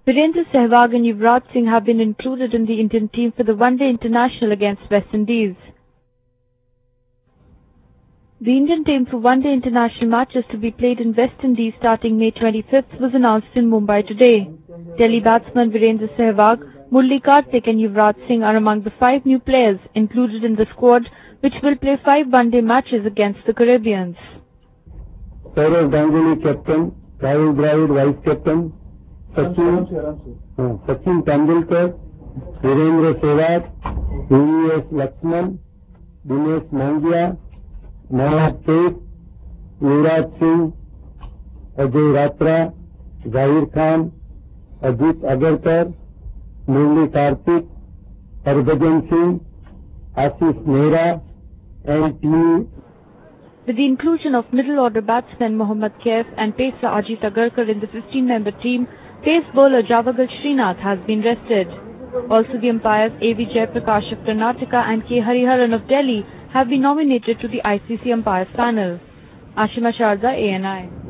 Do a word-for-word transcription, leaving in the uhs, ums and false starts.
Virendra Sehwag and Yuvraj Singh have been included in the Indian team for the One Day International against West Indies. The Indian team for One Day International matches to be played in West Indies starting May twenty-fifth was announced in Mumbai today. Delhi batsmen Virendra Sehwag, Murali Kartik and Yuvraj Singh are among the five new players included in the squad which will play five One Day matches against the Caribbeans. Saurav Ganguly captain, Rahul Dravid vice captain, Sachin, uh, Sachin Tendulkar, Virendra Sehwag, V S Lakshman, Dinesh Mangia, Nawab Sheikh, Yuvraj Singh, Ajay Ratra, Zahir Khan, Ajit Agarkar, Murali Kartik, Harbhajan Singh, Ashish Nehra, and team. With the inclusion of middle-order batsman Mohammad Kaif and pacer Ajit Agarkar in the fifteen-member team, pace bowler Javagal Srinath has been rested. Also, the umpires A V Jaiprakash of Karnataka and K Hariharan of Delhi have been nominated to the I C C umpires panel. Ashima Sharda, A N I.